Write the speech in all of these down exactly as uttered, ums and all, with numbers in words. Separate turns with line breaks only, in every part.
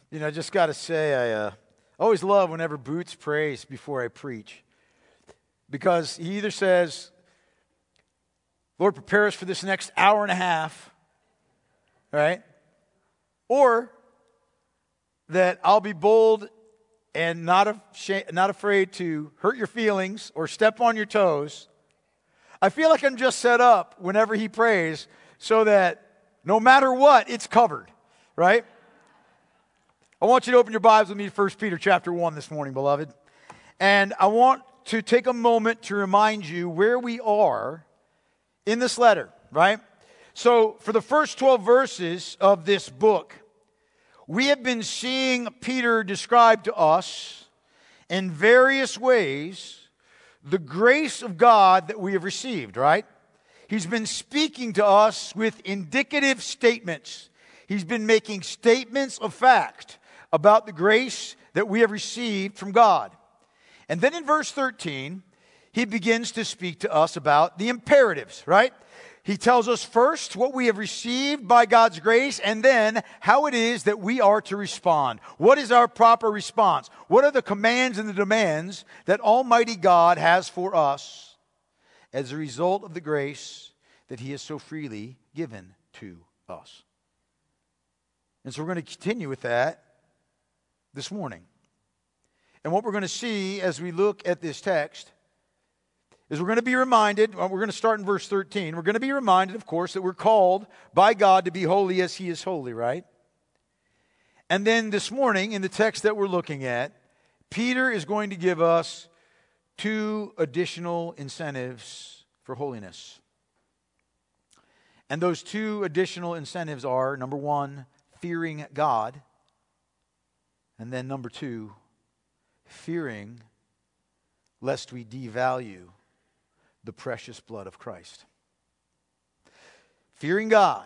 You know, I just got to say, I uh, always love whenever Boots prays before I preach. Because he either says, Lord, prepare us for this next hour and a half, right? Or that I'll be bold and not, af- not afraid to hurt your feelings or step on your toes. I feel like I'm just set up whenever he prays so that no matter what, it's covered, right? I want you to open your Bibles with me to First Peter chapter one this morning, beloved. And I want to take a moment to remind you where we are in this letter, right? So for the first twelve verses of this book, we have been seeing Peter describe to us in various ways the grace of God that we have received, right? He's been speaking to us with indicative statements. He's been making statements of fact about the grace that we have received from God. And then in verse thirteen, he begins to speak to us about the imperatives, right? He tells us first what we have received by God's grace, and then how it is that we are to respond. What is our proper response? What are the commands and the demands that Almighty God has for us as a result of the grace that He has so freely given to us? And so we're going to continue with that this morning. And what we're going to see as we look at this text is we're going to be reminded, well, we're going to start in verse thirteen, we're going to be reminded, of course, that we're called by God to be holy as He is holy, right? And then this morning, in the text that we're looking at, Peter is going to give us two additional incentives for holiness. And those two additional incentives are, number one, fearing God, and then number two, fearing lest we devalue the precious blood of Christ. Fearing God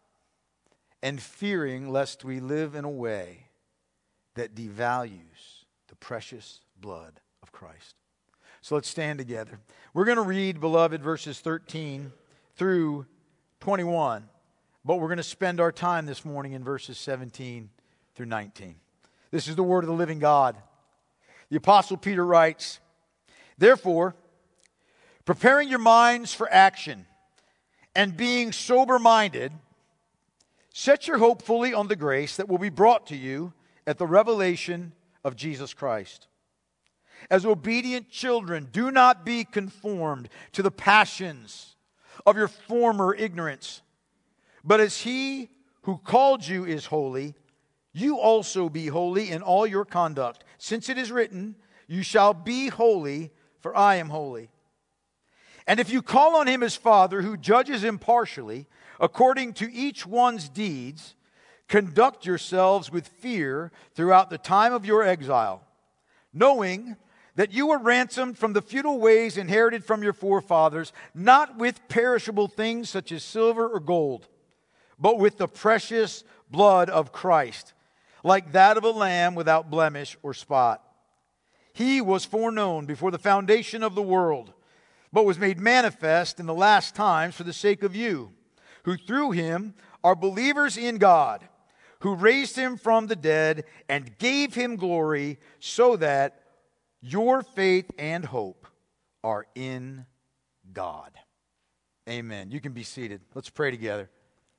and fearing lest we live in a way that devalues the precious blood of Christ. So let's stand together. We're going to read, beloved, verses thirteen through twenty-one, but we're going to spend our time this morning in verses seventeen through nineteen. This is the word of the living God. The Apostle Peter writes, "Therefore, preparing your minds for action and being sober-minded, set your hope fully on the grace that will be brought to you at the revelation of Jesus Christ. As obedient children, do not be conformed to the passions of your former ignorance, but as He who called you is holy, you also be holy in all your conduct, since it is written, 'You shall be holy, for I am holy.' And if you call on Him as Father, who judges impartially, according to each one's deeds, conduct yourselves with fear throughout the time of your exile, knowing that you were ransomed from the futile ways inherited from your forefathers, not with perishable things such as silver or gold, but with the precious blood of Christ, like that of a lamb without blemish or spot. He was foreknown before the foundation of the world, but was made manifest in the last times for the sake of you, who through Him are believers in God, who raised Him from the dead and gave Him glory, so that your faith and hope are in God." Amen. You can be seated. Let's pray together.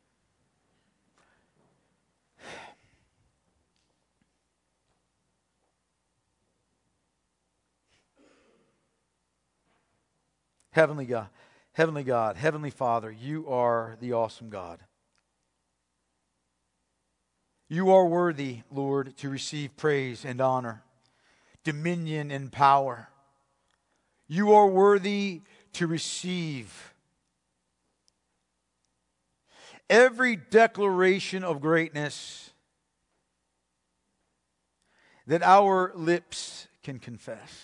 Heavenly God, Heavenly God, Heavenly Father, You are the awesome God. You are worthy, Lord, to receive praise and honor, dominion and power. You are worthy to receive every declaration of greatness that our lips can confess.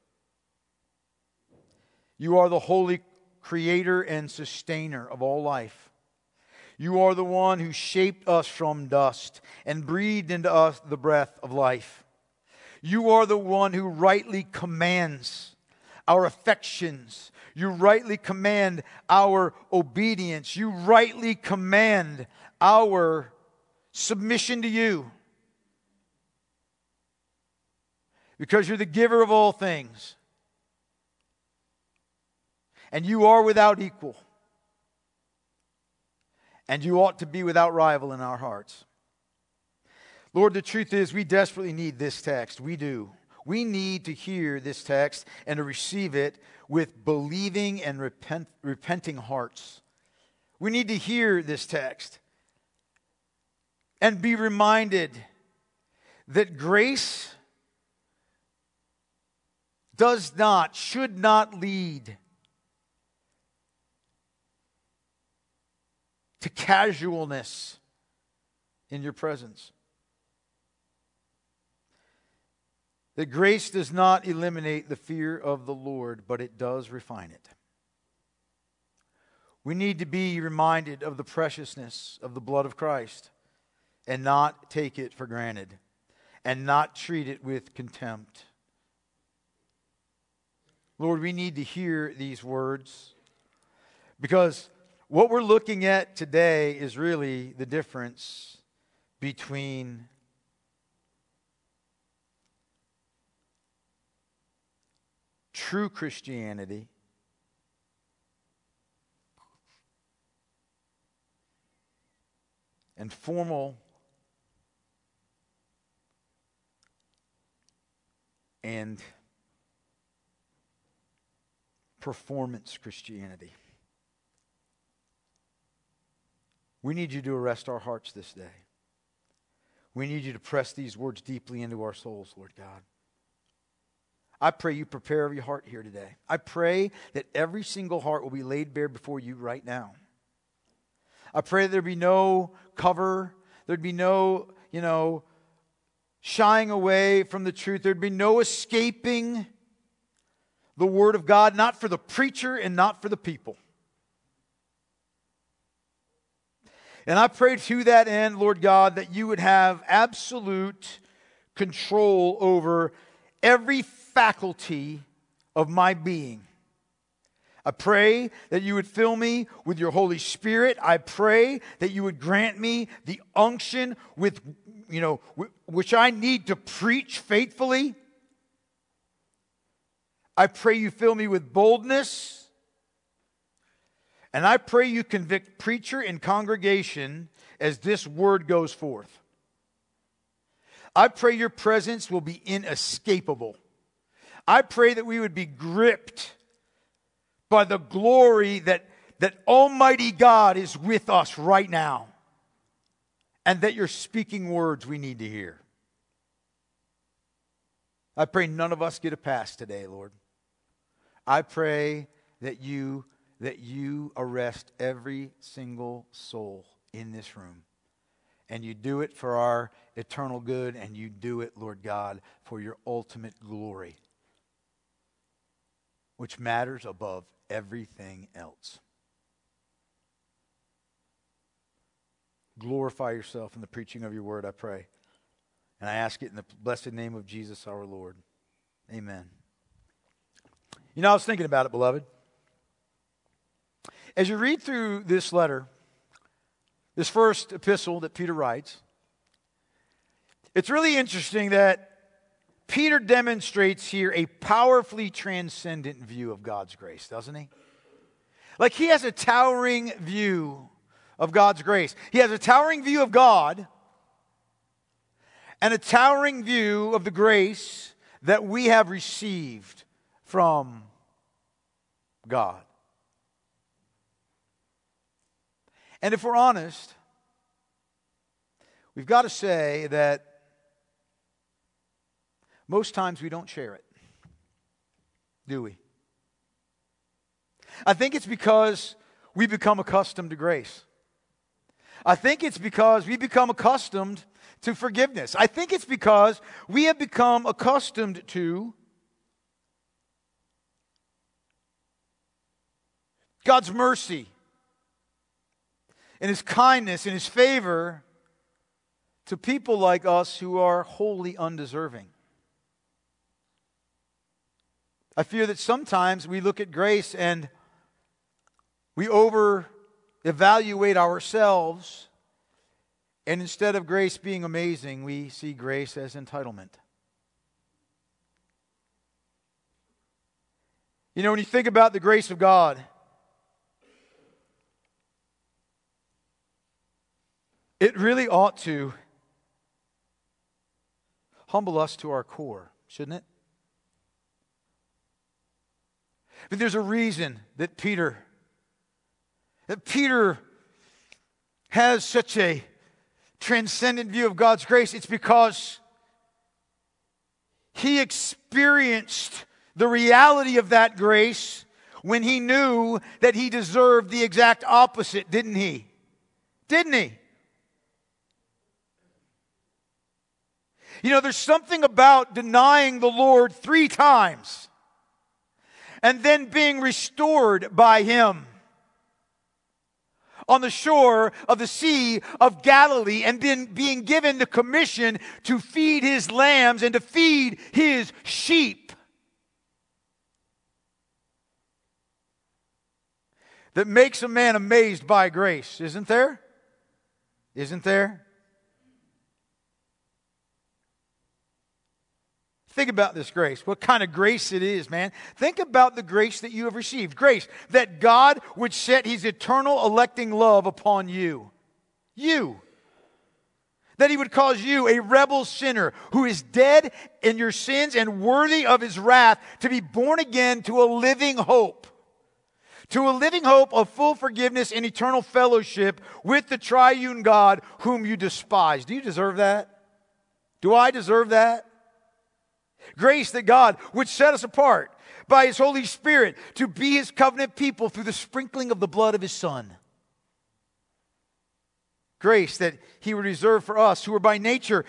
You are the holy creator and sustainer of all life. You are the one who shaped us from dust and breathed into us the breath of life. You are the one who rightly commands our affections. You rightly command our obedience. You rightly command our submission to You. because you're the giver of all things. And you are without equal. And you ought to be without rival in our hearts. Lord, the truth is we desperately need this text. We do. We need to hear this text and to receive it with believing and repent, repenting hearts. We need to hear this text and be reminded that grace does not, should not lead to casualness in your presence. That grace does not eliminate the fear of the Lord, but it does refine it. We need to be reminded of the preciousness of the blood of Christ and not take it for granted and not treat it with contempt. Lord, we need to hear these words because what we're looking at today is really the difference between true Christianity and formal and performance Christianity. We need you to arrest our hearts this day. We need you to press these words deeply into our souls, Lord God. I pray you prepare every heart here today. I pray that every single heart will be laid bare before you right now. I pray that there be no cover, there'd be no, you know, shying away from the truth. There'd be no escaping the Word of God, not for the preacher and not for the people. And I pray to that end, Lord God, that you would have absolute control over every faculty of my being. I pray that you would fill me with your Holy Spirit. I pray that you would grant me the unction with, you know, which I need to preach faithfully. I pray you fill me with boldness. And I pray you convict preacher and congregation as this word goes forth. I pray your presence will be inescapable. I pray that we would be gripped by the glory that, that Almighty God is with us right now. And that you're speaking words we need to hear. I pray none of us get a pass today, Lord. I pray that you, that you arrest every single soul in this room. And you do it for our eternal good, and you do it, Lord God, for your ultimate glory, which matters above everything else. Glorify yourself in the preaching of your word, I pray. And I ask it in the blessed name of Jesus our Lord. Amen. You know, I was thinking about it, beloved. As you read through this letter, this first epistle that Peter writes, it's really interesting that Peter demonstrates here a powerfully transcendent view of God's grace, doesn't he? Like he has a towering view of God's grace. He has a towering view of God and a towering view of the grace that we have received from God. And if we're honest, we've got to say that most times we don't share it, do we? I think it's because we become accustomed to grace. I think it's because we become accustomed to forgiveness. I think it's because we have become accustomed to God's mercy and His kindness and His favor to people like us who are wholly undeserving. I fear that sometimes we look at grace and we over-evaluate ourselves, and instead of grace being amazing, we see grace as entitlement. You know, when you think about the grace of God, it really ought to humble us to our core, shouldn't it? But there's a reason that Peter, that Peter has such a transcendent view of God's grace. It's because he experienced the reality of that grace when he knew that he deserved the exact opposite, didn't he? Didn't he? You know, there's something about denying the Lord three times and then being restored by Him on the shore of the Sea of Galilee, and then being given the commission to feed His lambs and to feed His sheep. That makes a man amazed by grace, isn't there? Isn't there? Think about this grace. What kind of grace it is, man. Think about the grace that you have received. Grace that God would set His eternal electing love upon you. You. That He would cause you, a rebel sinner who is dead in your sins and worthy of His wrath, to be born again to a living hope. To a living hope of full forgiveness and eternal fellowship with the triune God whom you despise. Do you deserve that? Do I deserve that? Grace that God would set us apart by His Holy Spirit to be His covenant people through the sprinkling of the blood of His Son. Grace that He would reserve for us who are by nature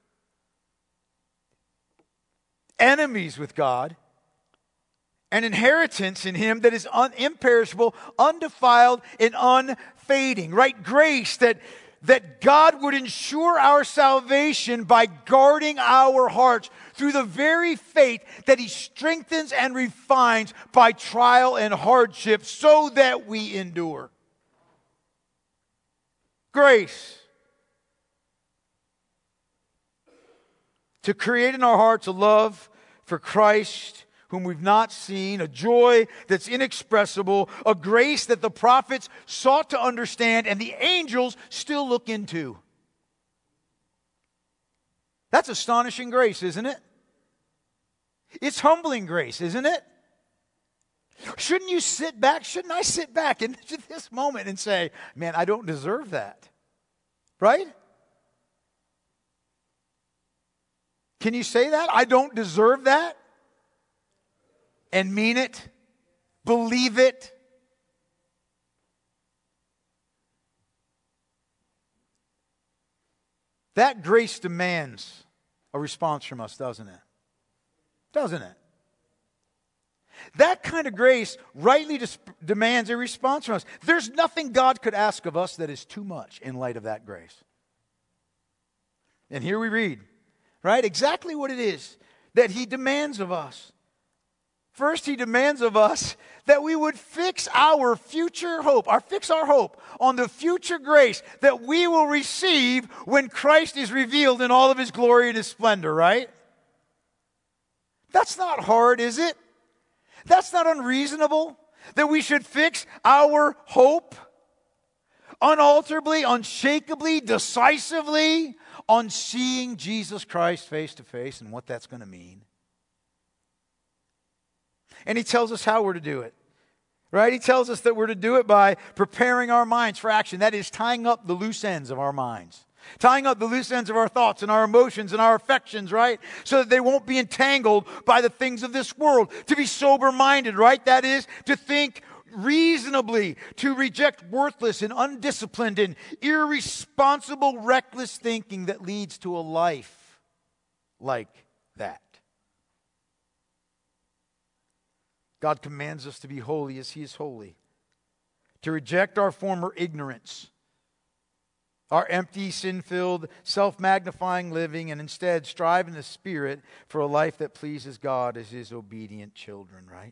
enemies with God, an inheritance in Him that is un- imperishable, undefiled, and unfading. Right? Grace that that God would ensure our salvation by guarding our hearts through the very faith that He strengthens and refines by trial and hardship so that we endure. Grace to create in our hearts a love for Christ whom we've not seen, a joy that's inexpressible, a grace that the prophets sought to understand and the angels still look into. That's astonishing grace, isn't it? It's humbling grace, isn't it? Shouldn't you sit back? Shouldn't I sit back in this moment and say, man, I don't deserve that? Right? Can you say that? I don't deserve that? And mean it? Believe it? That grace demands a response from us, doesn't it? Doesn't it? That kind of grace rightly dis- demands a response from us. There's nothing God could ask of us that is too much in light of that grace. And here we read, right, exactly what it is that He demands of us. First, He demands of us that we would fix our future hope, or fix our hope on the future grace that we will receive when Christ is revealed in all of His glory and His splendor, right? That's not hard, is it? That's not unreasonable that we should fix our hope unalterably, unshakably, decisively on seeing Jesus Christ face to face and what that's going to mean. And He tells us how we're to do it. Right? He tells us that we're to do it by preparing our minds for action. That is, tying up the loose ends of our minds. Tying up the loose ends of our thoughts and our emotions and our affections, right? So that they won't be entangled by the things of this world. To be sober-minded, right? That is, to think reasonably, to reject worthless and undisciplined and irresponsible, reckless thinking that leads to a life like that. God commands us to be holy as He is holy. To reject our former ignorance, our empty, sin-filled, self-magnifying living, and instead strive in the Spirit for a life that pleases God as His obedient children, right?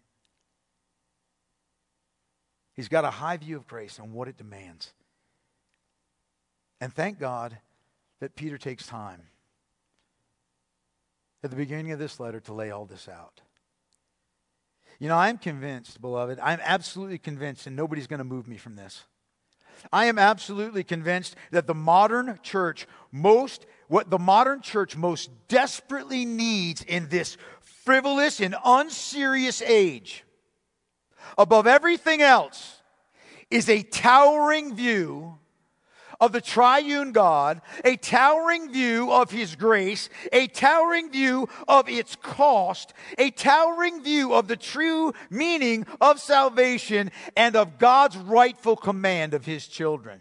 He's got a high view of grace and what it demands. And thank God that Peter takes time at the beginning of this letter to lay all this out. You know, I'm convinced, beloved, I'm absolutely convinced, and nobody's going to move me from this. I am absolutely convinced that the modern church, most, what the modern church most desperately needs in this frivolous and unserious age, above everything else, is a towering view of the triune God, a towering view of His grace, a towering view of its cost, a towering view of the true meaning of salvation and of God's rightful command of His children.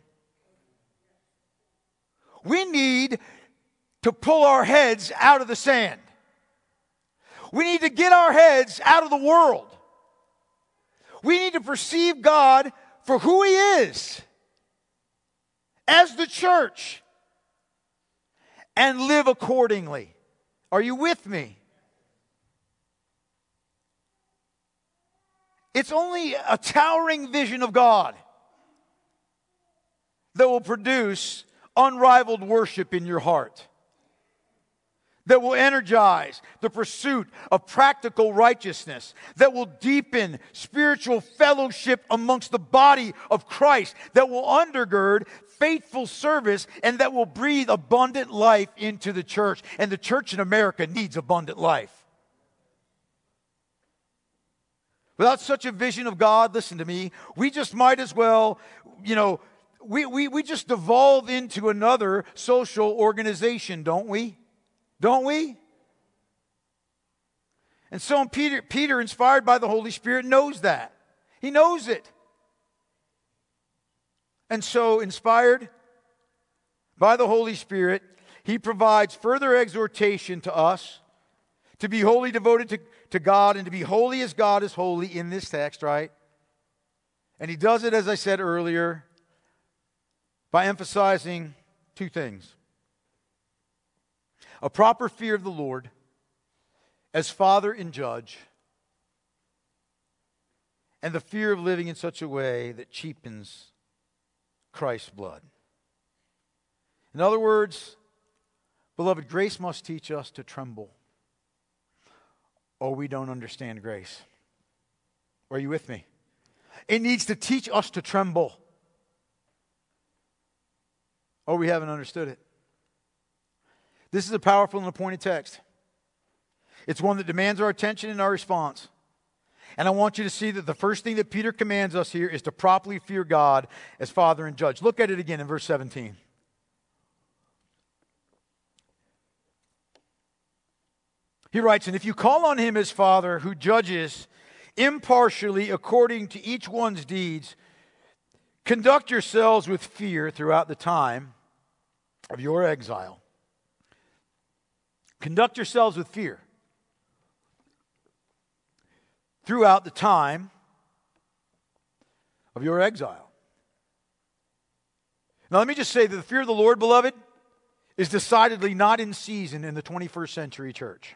We need to pull our heads out of the sand. We need to get our heads out of the world. We need to perceive God for who He is as the church and live accordingly. Are you with me? It's only a towering vision of God that will produce unrivaled worship in your heart, that will energize the pursuit of practical righteousness, that will deepen spiritual fellowship amongst the body of Christ, that will undergird faithful service, and that will breathe abundant life into the church. And the church in America needs abundant life. Without such a vision of God, listen to me, we just might as well, you know, we, we, we just devolve into another social organization, don't we? Don't we? And so Peter, Peter, inspired by the Holy Spirit, knows that. He knows it. And so, inspired by the Holy Spirit, he provides further exhortation to us to be wholly devoted to, to God and to be holy as God is holy in this text, right? And he does it, as I said earlier, by emphasizing two things. A proper fear of the Lord as Father and Judge, and the fear of living in such a way that cheapens Christ's blood. In other words, beloved, grace must teach us to tremble, or we don't understand grace. Are you with me? It needs to teach us to tremble, or we haven't understood it. This is a powerful and appointed text. It's one that demands our attention and our response. And I want you to see that the first thing that Peter commands us here is to properly fear God as Father and Judge. Look at it again in verse seventeen. He writes, "And if you call on Him as Father who judges impartially according to each one's deeds, conduct yourselves with fear throughout the time of your exile." Conduct yourselves with fear throughout the time of your exile. Now let me just say that the fear of the Lord, beloved, is decidedly not in season in the twenty-first century church.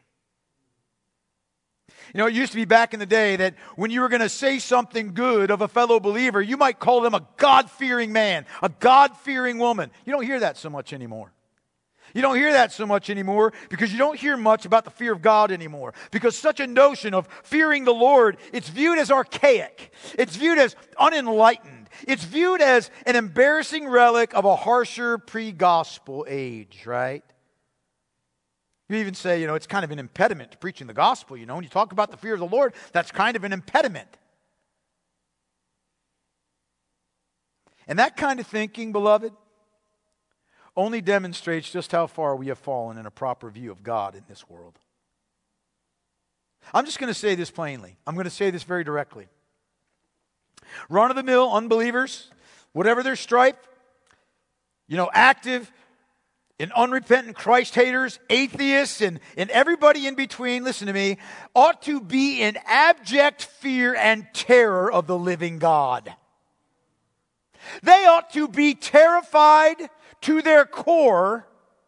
You know, it used to be back in the day that when you were going to say something good of a fellow believer, you might call them a God-fearing man, a God-fearing woman. You don't hear that so much anymore. You don't hear that so much anymore because you don't hear much about the fear of God anymore. Because such a notion of fearing the Lord, it's viewed as archaic. It's viewed as unenlightened. It's viewed as an embarrassing relic of a harsher pre-gospel age, right? You even say, you know, it's kind of an impediment to preaching the gospel, you know. When you talk about the fear of the Lord, that's kind of an impediment. And that kind of thinking, beloved, only demonstrates just how far we have fallen in a proper view of God in this world. I'm just going to say this plainly. I'm going to say this very directly. Run-of-the-mill unbelievers, whatever their stripe, you know, active and unrepentant Christ haters, atheists, and, and everybody in between, listen to me, ought to be in abject fear and terror of the living God. They ought to be terrified to their core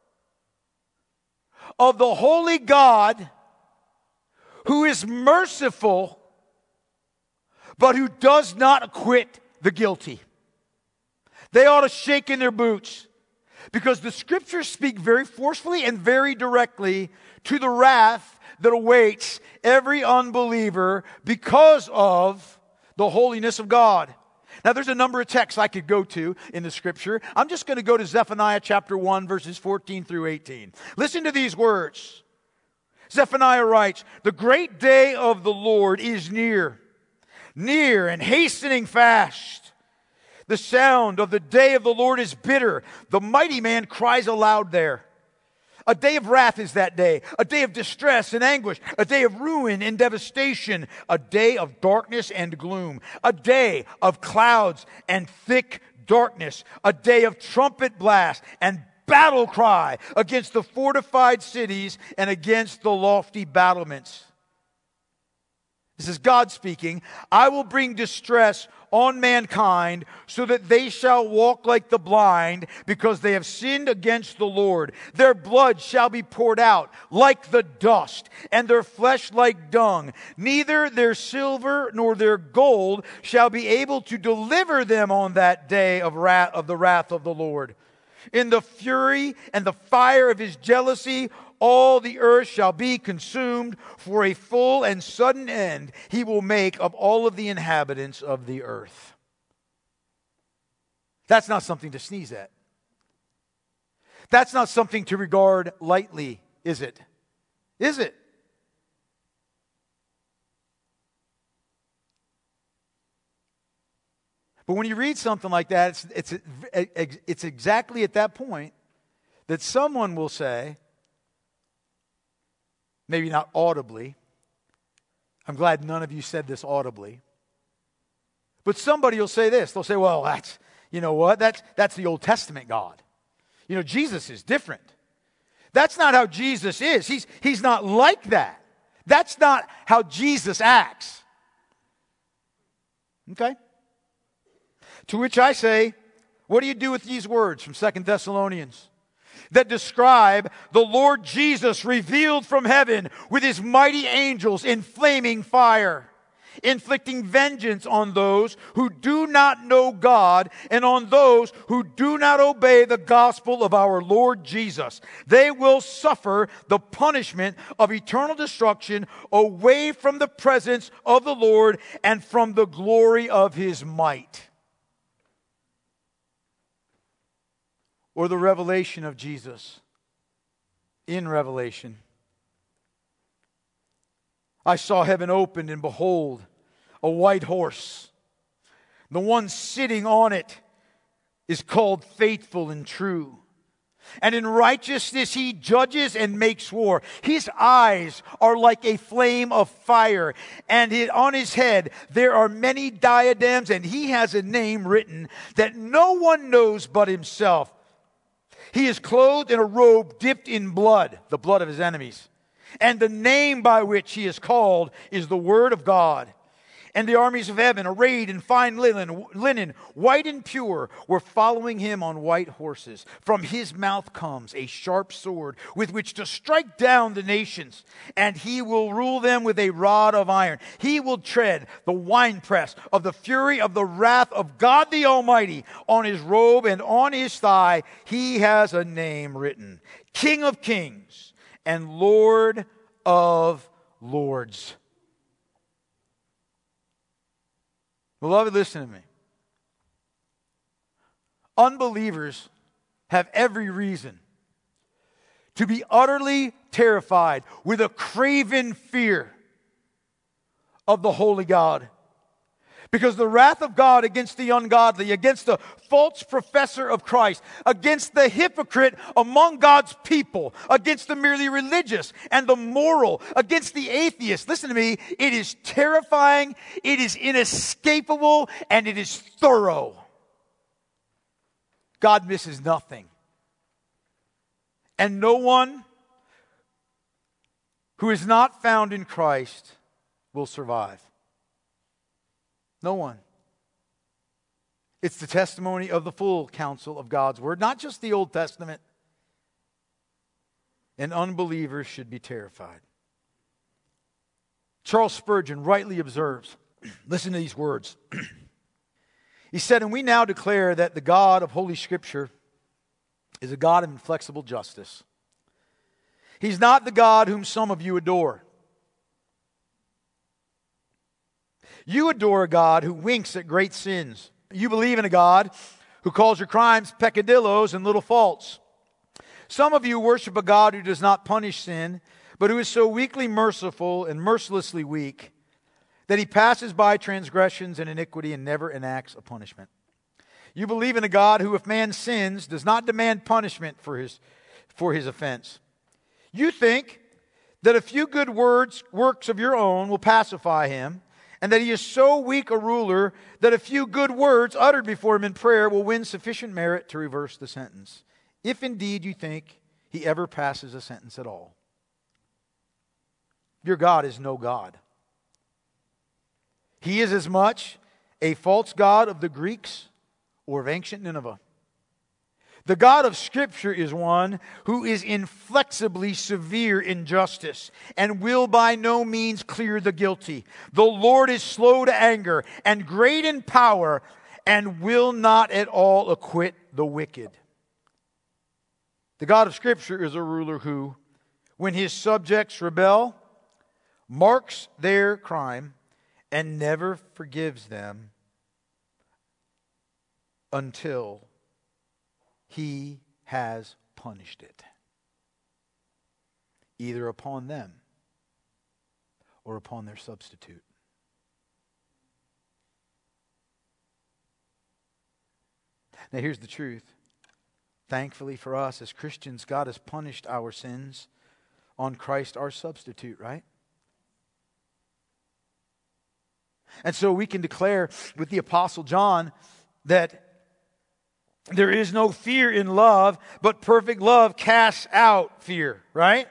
of the holy God who is merciful, but who does not acquit the guilty. They ought to shake in their boots, because the Scriptures speak very forcefully and very directly to the wrath that awaits every unbeliever because of the holiness of God. Now, there's a number of texts I could go to in the Scripture. I'm just going to go to Zephaniah chapter one, verses fourteen through eighteen. Listen to these words. Zephaniah writes, "The great day of the Lord is near, near and hastening fast. The sound of the day of the Lord is bitter. The mighty man cries aloud there. A day of wrath is that day, a day of distress and anguish, a day of ruin and devastation, a day of darkness and gloom, a day of clouds and thick darkness, a day of trumpet blast and battle cry against the fortified cities and against the lofty battlements." This is God speaking. "I will bring distress on mankind so that they shall walk like the blind because they have sinned against the Lord. Their blood shall be poured out like the dust and their flesh like dung. Neither their silver nor their gold shall be able to deliver them on that day of wrath, of the wrath of the Lord. In the fury and the fire of his jealousy, all the earth shall be consumed. For a full and sudden end he will make of all of the inhabitants of the earth." That's not something to sneeze at. That's not something to regard lightly, is it? Is it? But when you read something like that, it's, it's, it's exactly at that point that someone will say, maybe not audibly, I'm glad none of you said this audibly, but somebody will say this. They'll say, well, that's, you know what, that's, that's the Old Testament God. You know, Jesus is different. That's not how Jesus is. He's, he's not like that. That's not how Jesus acts. Okay? To which I say, what do you do with these words from Second Thessalonians that describe the Lord Jesus revealed from heaven with his mighty angels in flaming fire, inflicting vengeance on those who do not know God and on those who do not obey the gospel of our Lord Jesus? They will suffer the punishment of eternal destruction away from the presence of the Lord and from the glory of his might." Or the revelation of Jesus. In Revelation, "I saw heaven opened, and behold, a white horse. The one sitting on it is called Faithful and True. And in righteousness he judges and makes war. His eyes are like a flame of fire, and it, on his head there are many diadems, and he has a name written that no one knows but himself. He is clothed in a robe dipped in blood, the blood of his enemies. And the name by which he is called is the Word of God. And the armies of heaven, arrayed in fine linen, linen, white and pure, were following him on white horses. From his mouth comes a sharp sword with which to strike down the nations. And he will rule them with a rod of iron. He will tread the winepress of the fury of the wrath of God the Almighty. On his robe and on his thigh he has a name written: King of Kings and Lord of Lords. Beloved, listen to me. Unbelievers have every reason to be utterly terrified with a craven fear of the holy God. Because the wrath of God against the ungodly, against the false professor of Christ, against the hypocrite among God's people, against the merely religious and the moral, against the atheist, listen to me, it is terrifying, it is inescapable, and it is thorough. God misses nothing. And no one who is not found in Christ will survive. No one. It's the testimony of the full counsel of God's Word, not just the Old Testament. And unbelievers should be terrified. Charles Spurgeon rightly observes, listen to these words. He said, "And we now declare that the God of Holy Scripture is a God of inflexible justice. He's not the God whom some of you adore. You adore a God who winks at great sins. You believe in a God who calls your crimes peccadillos and little faults. Some of you worship a God who does not punish sin, but who is so weakly merciful and mercilessly weak that he passes by transgressions and iniquity and never enacts a punishment. You believe in a God who, if man sins, does not demand punishment for his, for his offense. You think that a few good words, works of your own will pacify him, and that he is so weak a ruler that a few good words uttered before him in prayer will win sufficient merit to reverse the sentence, if indeed you think he ever passes a sentence at all. Your God is no God. He is as much a false god of the Greeks or of ancient Nineveh. The God of Scripture is one who is inflexibly severe in justice and will by no means clear the guilty. The Lord is slow to anger and great in power and will not at all acquit the wicked. The God of Scripture is a ruler who, when his subjects rebel, marks their crime and never forgives them until he has punished it, either upon them or upon their substitute. Now here's the truth. Thankfully for us as Christians, God has punished our sins on Christ, our substitute, right? And so we can declare with the Apostle John that there is no fear in love, but perfect love casts out fear, right?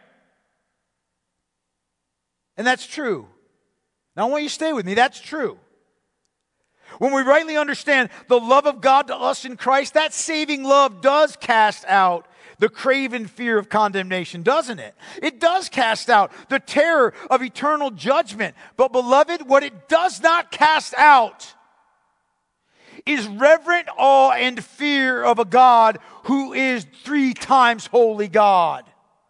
And that's true. Now I want you to stay with me. That's true. When we rightly understand the love of God to us in Christ, that saving love does cast out the craven fear of condemnation, doesn't it? It does cast out the terror of eternal judgment. But beloved, what it does not cast out is reverent awe and fear of a God who is three times holy God.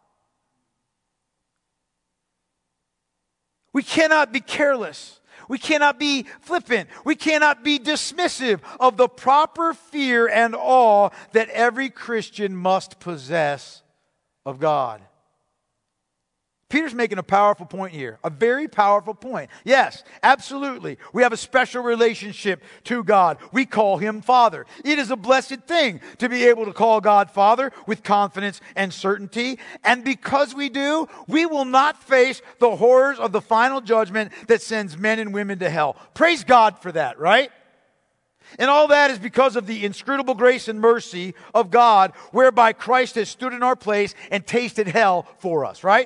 We cannot be careless. We cannot be flippant. We cannot be dismissive of the proper fear and awe that every Christian must possess of God. Peter's making a powerful point here. A very powerful point. Yes, absolutely. We have a special relationship to God. We call Him Father. It is a blessed thing to be able to call God Father with confidence and certainty. And because we do, we will not face the horrors of the final judgment that sends men and women to hell. Praise God for that, right? And all that is because of the inscrutable grace and mercy of God, whereby Christ has stood in our place and tasted hell for us, right?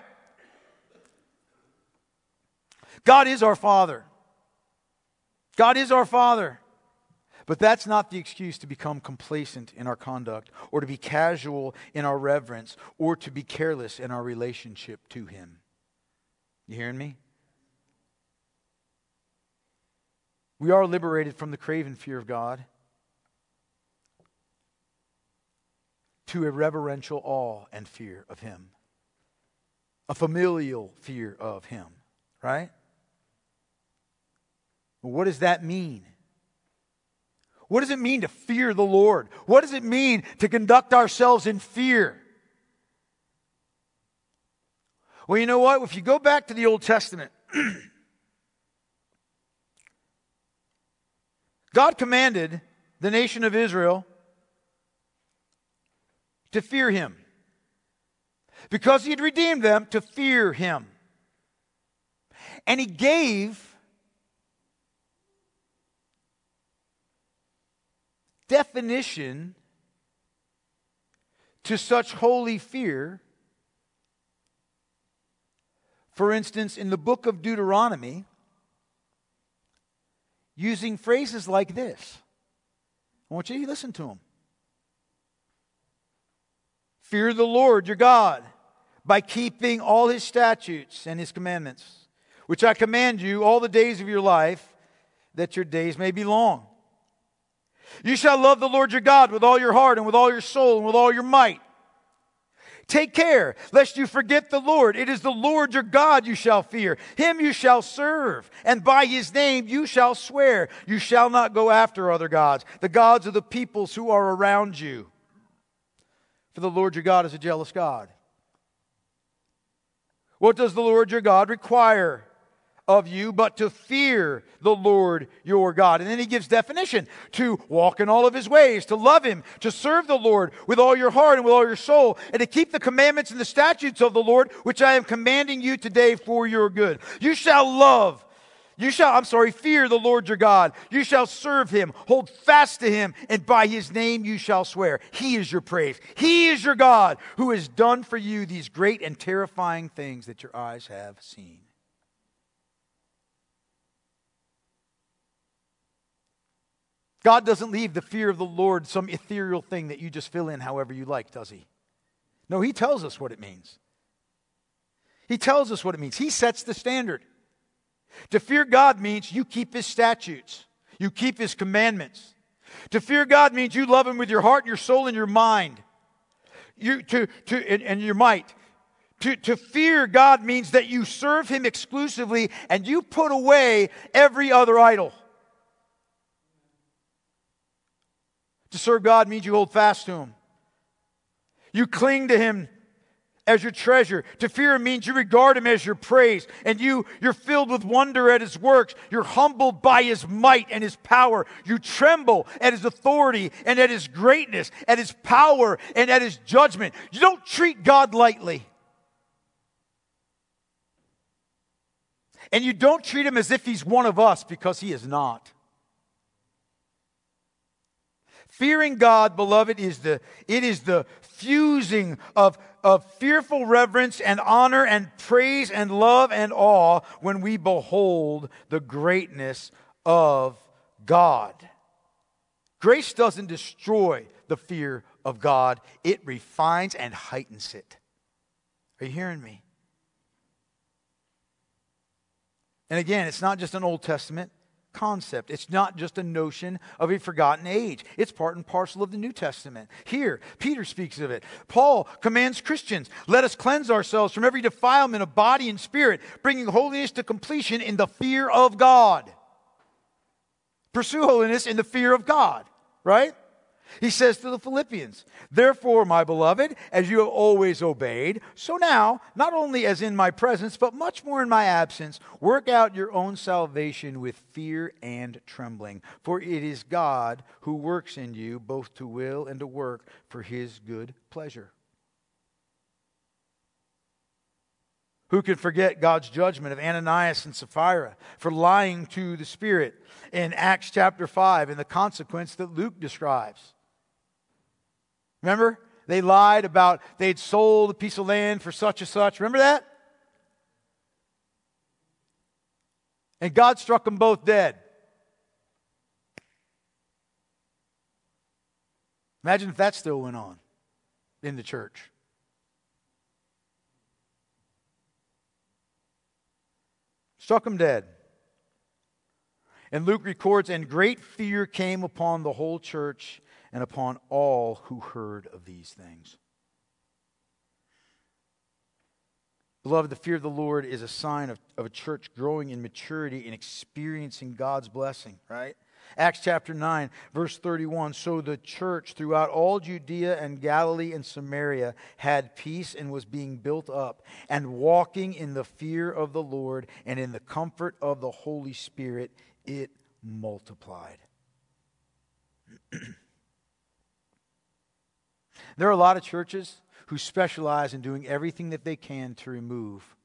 God is our Father. God is our Father. But that's not the excuse to become complacent in our conduct, or to be casual in our reverence, or to be careless in our relationship to Him. You hearing me? We are liberated from the craven fear of God to a reverential awe and fear of Him. A familial fear of Him, right? What does that mean? What does it mean to fear the Lord? What does it mean to conduct ourselves in fear? Well, you know what? If you go back to the Old Testament, God commanded the nation of Israel to fear Him, because He had redeemed them to fear Him. And He gave definition to such holy fear. For instance, in the book of Deuteronomy, using phrases like this. I want you to listen to them. Fear the Lord your God by keeping all His statutes and His commandments, which I command you all the days of your life, that your days may be long. You shall love the Lord your God with all your heart and with all your soul and with all your might. Take care, lest you forget the Lord. It is the Lord your God you shall fear. Him you shall serve, and by his name you shall swear. You shall not go after other gods, the gods of the peoples who are around you. For the Lord your God is a jealous God. What does the Lord your God require of you but to fear the Lord your God? And then he gives definition: to walk in all of his ways, to love him, to serve the Lord with all your heart and with all your soul, and to keep the commandments and the statutes of the Lord, which I am commanding you today for your good. You shall love, you shall, I'm sorry, fear the Lord your God. You shall serve him, hold fast to him, and by his name you shall swear. He is your praise. He is your God, who has done for you these great and terrifying things that your eyes have seen. God doesn't leave the fear of the Lord some ethereal thing that you just fill in however you like, does he? No, he tells us what it means. He tells us what it means. He sets the standard. To fear God means you keep his statutes. You keep his commandments. To fear God means you love him with your heart, your soul, and your mind. You, to, to, and, and your might. To, to fear God means that you serve him exclusively and you put away every other idol. To serve God means you hold fast to him. You cling to him as your treasure. To fear him means you regard him as your praise. And you, you're filled with wonder at his works. You're humbled by his might and his power. You tremble at his authority and at his greatness, at his power and at his judgment. You don't treat God lightly. And you don't treat him as if he's one of us, because he is not. Fearing God, beloved, is the it is the fusing of, of fearful reverence and honor and praise and love and awe when we behold the greatness of God. Grace doesn't destroy the fear of God. It refines and heightens it. Are you hearing me? And again, it's not just an Old Testament concept. It's not just a notion of a forgotten age. It's part and parcel of the New Testament. Here, Peter speaks of it. Paul commands Christians, let us cleanse ourselves from every defilement of body and spirit, bringing holiness to completion in the fear of God. Pursue holiness in the fear of God, right? He says to the Philippians, therefore, my beloved, as you have always obeyed, so now, not only as in my presence, but much more in my absence, work out your own salvation with fear and trembling. For it is God who works in you both to will and to work for his good pleasure. Who can forget God's judgment of Ananias and Sapphira for lying to the Spirit in Acts chapter five and the consequence that Luke describes? Remember? They lied about they'd sold a piece of land for such and such. Remember that? And God struck them both dead. Imagine if that still went on in the church. Struck them dead. And Luke records, and great fear came upon the whole church and upon all who heard of these things. Beloved, the fear of the Lord is a sign of, of a church growing in maturity and experiencing God's blessing, right? Acts chapter nine, verse thirty-one, so the church throughout all Judea and Galilee and Samaria had peace and was being built up and walking in the fear of the Lord and in the comfort of the Holy Spirit, it multiplied. There are a lot of churches who specialize in doing everything that they can to remove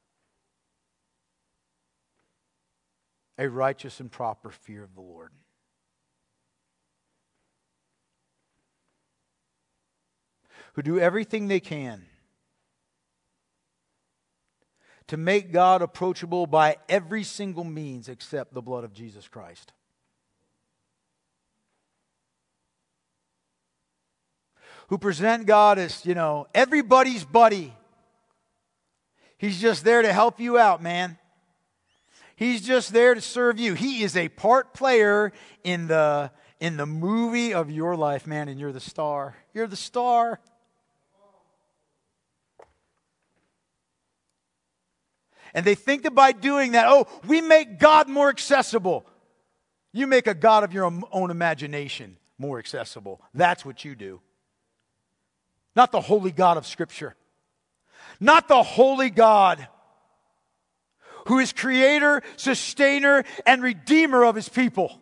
a righteous and proper fear of the Lord. Who do everything they can to make God approachable by every single means except the blood of Jesus Christ. Who present God as, you know, everybody's buddy. He's just there to help you out, man. He's just there to serve you. He is a part player in the, in the movie of your life, man, and you're the star. You're the star. And they think that by doing that, oh, we make God more accessible. You make a God of your own imagination more accessible. That's what you do. Not the holy God of Scripture. Not the holy God who is creator, sustainer, and redeemer of his people.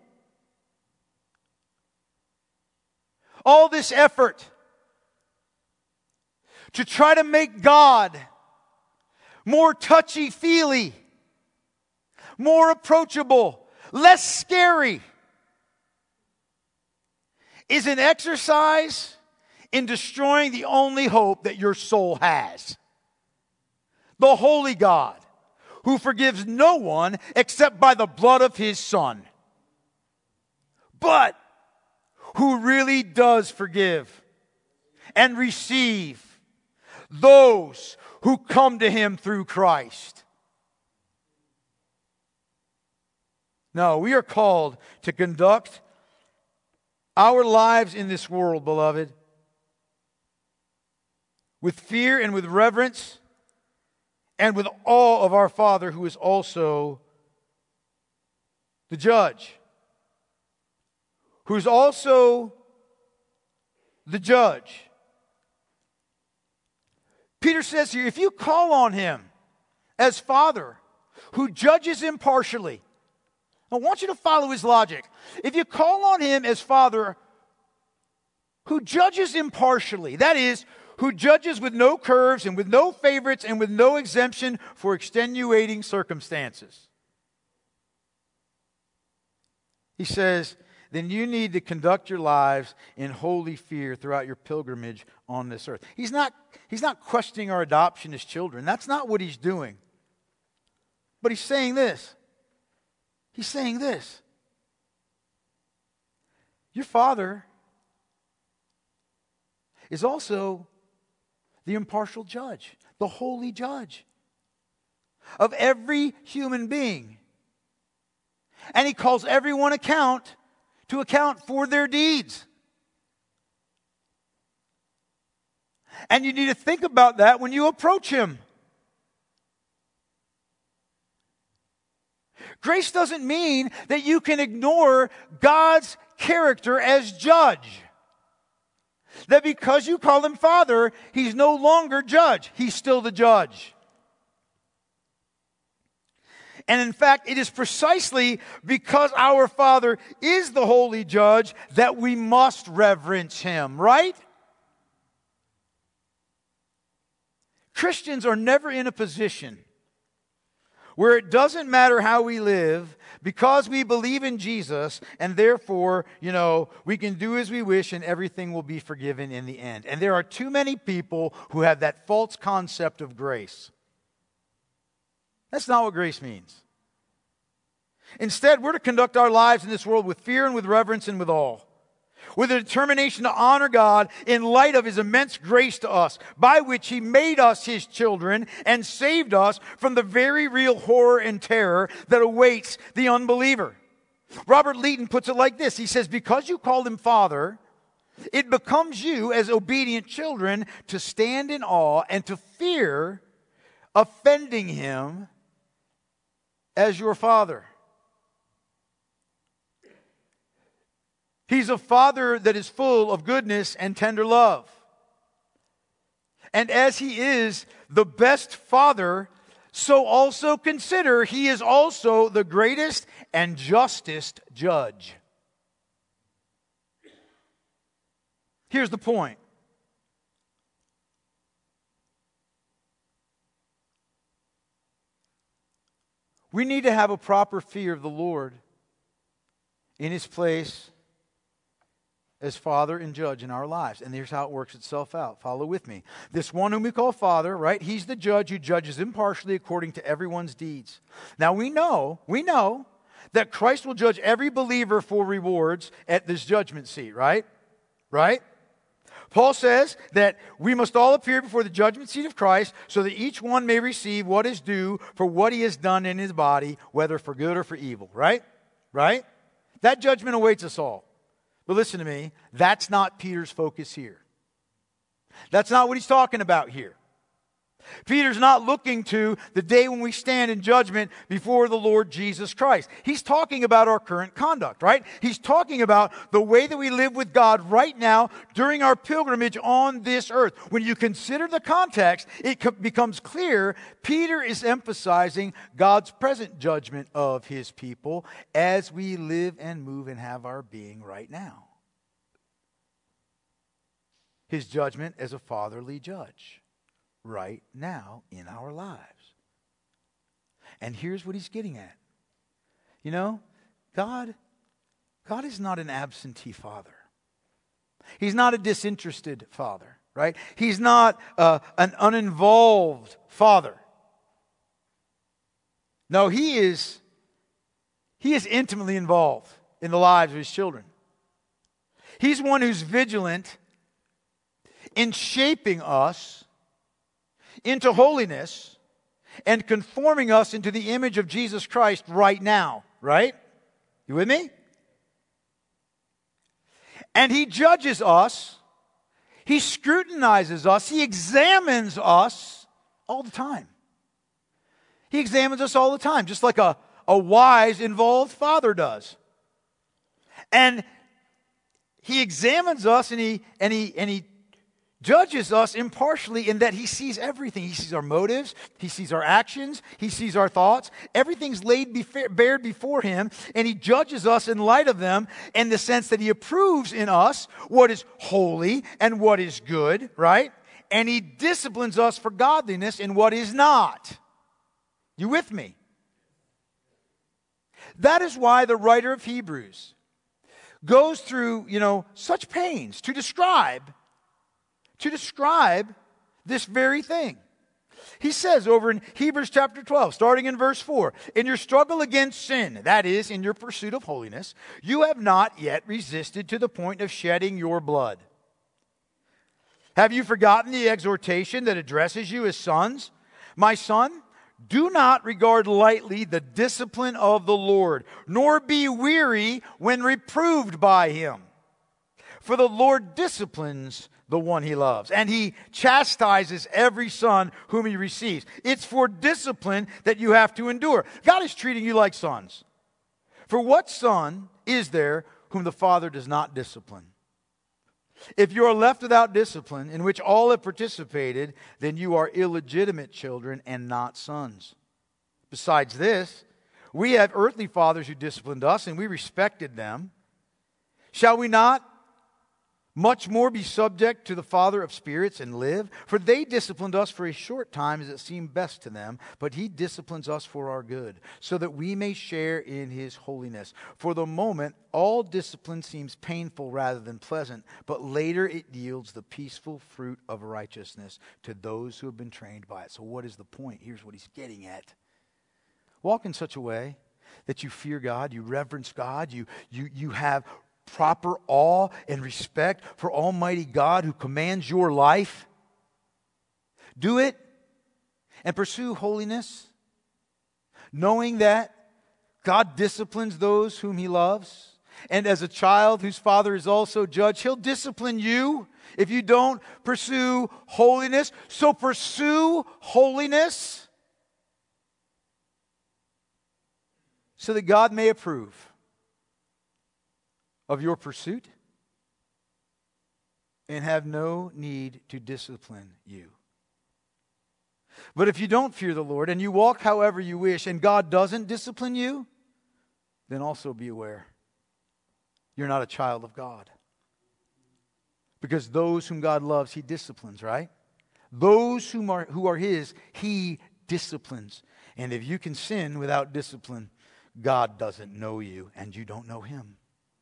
All this effort to try to make God more touchy-feely, more approachable, less scary, is an exercise in destroying the only hope that your soul has. The holy God, who forgives no one except by the blood of his Son, but who really does forgive and receive those who come to him through Christ. No, we are called to conduct our lives in this world, beloved, with fear and with reverence and with awe of our Father, who is also the judge. Who's also the judge. Peter says here, if you call on him as Father, who judges impartially, I want you to follow his logic. If you call on him as Father, who judges impartially, that is, who judges with no curves and with no favorites and with no exemption for extenuating circumstances, he says, then you need to conduct your lives in holy fear throughout your pilgrimage on this earth. He's not, he's not questioning our adoption as children. That's not what he's doing. But he's saying this. He's saying this. Your Father is also the impartial judge, the holy judge of every human being. And he calls everyone account to account for their deeds. And you need to think about that when you approach him. Grace doesn't mean that you can ignore God's character as judge. That because you call him Father, he's no longer judge. He's still the judge. And in fact, it is precisely because our Father is the holy judge that we must reverence him, right? Christians are never in a position where it doesn't matter how we live because we believe in Jesus and therefore, you know, we can do as we wish and everything will be forgiven in the end. And there are too many people who have that false concept of grace. That's not what grace means. Instead, we're to conduct our lives in this world with fear and with reverence and with awe, with a determination to honor God in light of his immense grace to us, by which he made us his children and saved us from the very real horror and terror that awaits the unbeliever. Robert Leeton puts it like this. He says, because you called him Father, it becomes you as obedient children to stand in awe and to fear offending him as your Father. He's a Father that is full of goodness and tender love. And as he is the best Father, so also consider he is also the greatest and justest judge. Here's the point. We need to have a proper fear of the Lord in his place as Father and Judge in our lives. And here's how it works itself out. Follow with me. This one whom we call Father, right? He's the judge who judges impartially according to everyone's deeds. Now we know, we know that Christ will judge every believer for rewards at this judgment seat, right? Right? Paul says that we must all appear before the judgment seat of Christ so that each one may receive what is due for what he has done in his body, whether for good or for evil, right? Right? That judgment awaits us all. But listen to me, that's not Peter's focus here. That's not what he's talking about here. Peter's not looking to the day when we stand in judgment before the Lord Jesus Christ. He's talking about our current conduct, right? He's talking about the way that we live with God right now during our pilgrimage on this earth. When you consider the context, it co- becomes clear Peter is emphasizing God's present judgment of his people as we live and move and have our being right now. His judgment as a fatherly judge right now in our lives. And here's what he's getting at. You know, God, God is not an absentee father. He's not a disinterested father, right? He's not uh, an uninvolved father. No, he is, he is intimately involved in the lives of his children. He's one who's vigilant in shaping us into holiness and conforming us into the image of Jesus Christ right now, right? You with me? And he judges us, he scrutinizes us, he examines us all the time. He examines us all the time, just like a, a wise, involved father does. And he examines us and he and he and he judges us impartially in that he sees everything. He sees our motives. He sees our actions. He sees our thoughts. Everything's laid bef- bared before him, and he judges us in light of them in the sense that he approves in us what is holy and what is good, right? And he disciplines us for godliness in what is not. You with me? That is why the writer of Hebrews goes through, you know, such pains to describe to describe this very thing. He says over in Hebrews chapter twelve, starting in verse four, in your struggle against sin, that is, in your pursuit of holiness, you have not yet resisted to the point of shedding your blood. Have you forgotten the exhortation that addresses you as sons? My son, do not regard lightly the discipline of the Lord, nor be weary when reproved by him. For the Lord disciplines the one he loves, and he chastises every son whom he receives. It's for discipline that you have to endure. God is treating you like sons. For what son is there whom the Father does not discipline? If you are left without discipline, in which all have participated, then you are illegitimate children and not sons. Besides this, we have earthly fathers who disciplined us, and we respected them. Shall we not much more be subject to the Father of spirits and live? For they disciplined us for a short time as it seemed best to them, but he disciplines us for our good, so that we may share in his holiness. For the moment, all discipline seems painful rather than pleasant, but later it yields the peaceful fruit of righteousness to those who have been trained by it. So what is the point? Here's what he's getting at. Walk in such a way that you fear God, you reverence God, you, you, you have proper awe and respect for Almighty God who commands your life. Do it and pursue holiness, knowing that God disciplines those whom he loves. And as a child whose father is also judge, he'll discipline you if you don't pursue holiness. So pursue holiness so that God may approve of your pursuit and have no need to discipline you. But if you don't fear the Lord and you walk however you wish and God doesn't discipline you, then also be aware you're not a child of God. Because those whom God loves, he disciplines, right? Those whom are, who are his, he disciplines. And if you can sin without discipline, God doesn't know you and you don't know him.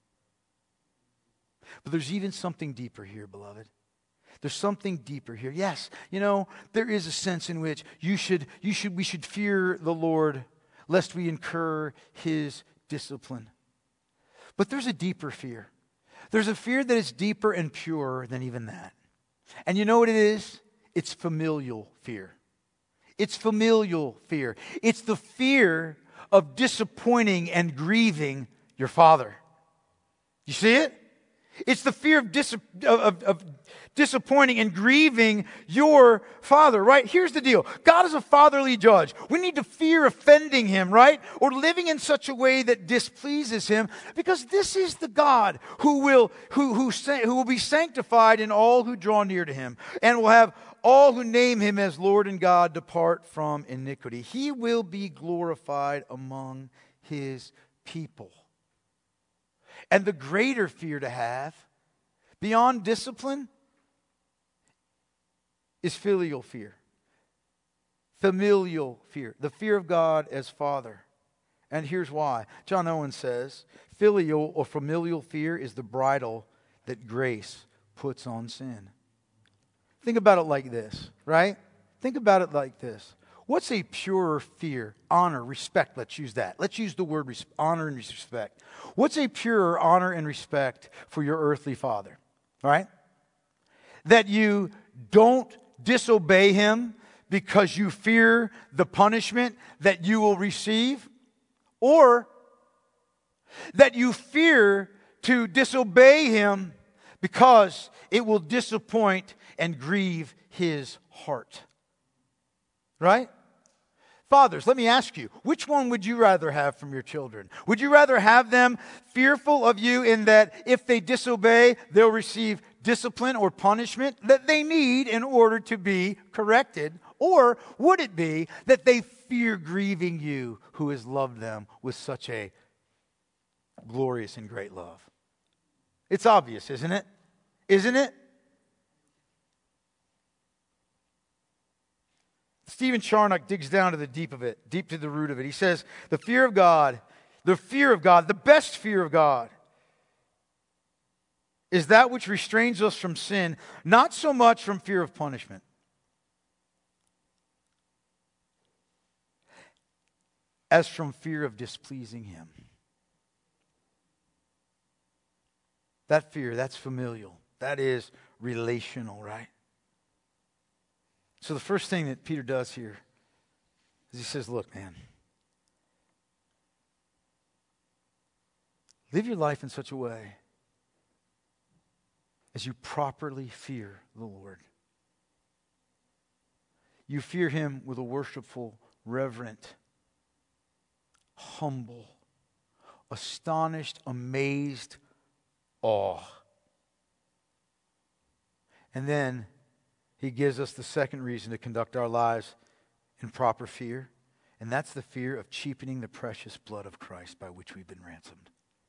But there's even something deeper here, beloved. There's something deeper here. Yes, you know, there is a sense in which you should, you should, we should fear the Lord lest we incur his discipline. But there's a deeper fear. There's a fear that is deeper and purer than even that. And you know what it is? It's familial fear. It's familial fear. It's the fear of disappointing and grieving your father. You see it? It's the fear of, dis- of, of disappointing and grieving your father, right? Here's the deal. God is a fatherly judge. We need to fear offending him, right? Or living in such a way that displeases him, because this is the God who will, who, who, who will be sanctified in all who draw near to him, and will have all who name him as Lord and God depart from iniquity. He will be glorified among his people. And the greater fear to have, beyond discipline, is filial fear. Familial fear. The fear of God as Father. And here's why. John Owen says, filial or familial fear is the bridle that grace puts on sin. Think about it like this, right? Think about it like this. What's a purer fear? Honor, respect, let's use that. Let's use the word res- honor and respect. What's a purer honor and respect for your earthly father? Right? That you don't disobey him because you fear the punishment that you will receive, or that you fear to disobey him because it will disappoint and grieve his heart. Right? Fathers, let me ask you, which one would you rather have from your children? Would you rather have them fearful of you in that if they disobey, they'll receive discipline or punishment that they need in order to be corrected? Or would it be that they fear grieving you who has loved them with such a glorious and great love? It's obvious, isn't it? Isn't it? Stephen Charnock digs down to the deep of it, deep to the root of it. He says, the fear of God, the fear of God, the best fear of God is that which restrains us from sin, not so much from fear of punishment, as from fear of displeasing him. That fear, that's familial. That is relational, right? So the first thing that Peter does here is he says, look, man, live your life in such a way as you properly fear the Lord. You fear him with a worshipful, reverent, humble, astonished, amazed awe. And then he gives us the second reason to conduct our lives in proper fear, and that's the fear of cheapening the precious blood of Christ by which we've been ransomed.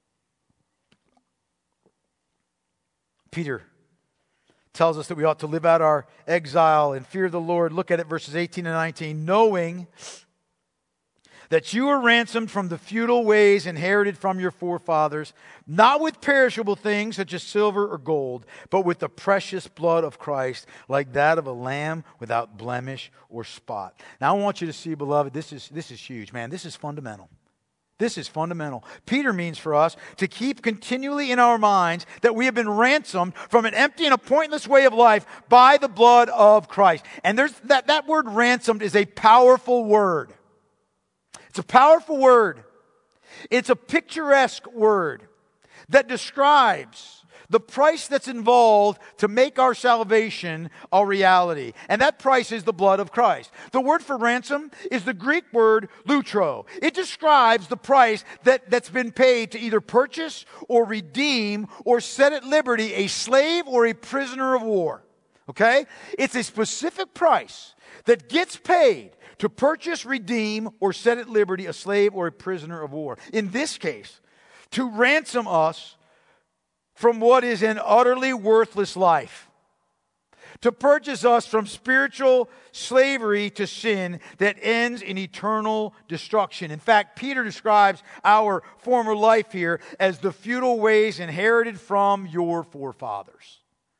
Peter tells us that we ought to live out our exile in fear of the Lord. Look at it, verses eighteen and nineteen. Knowing that you are ransomed from the futile ways inherited from your forefathers, not with perishable things such as silver or gold, but with the precious blood of Christ, like that of a lamb without blemish or spot. Now I want you to see, beloved, this is, this is huge, man. This is fundamental. This is fundamental. Peter means for us to keep continually in our minds that we have been ransomed from an empty and a pointless way of life by the blood of Christ. And there's that, that word ransomed is a powerful word. It's a powerful word. It's a picturesque word that describes the price that's involved to make our salvation a reality. And that price is the blood of Christ. The word for ransom is the Greek word lutro. It describes the price that, that's been paid to either purchase or redeem or set at liberty a slave or a prisoner of war. Okay? It's a specific price that gets paid to purchase, redeem, or set at liberty a slave or a prisoner of war. In this case, to ransom us from what is an utterly worthless life. To purchase us from spiritual slavery to sin that ends in eternal destruction. In fact, Peter describes our former life here as the futile ways inherited from your forefathers.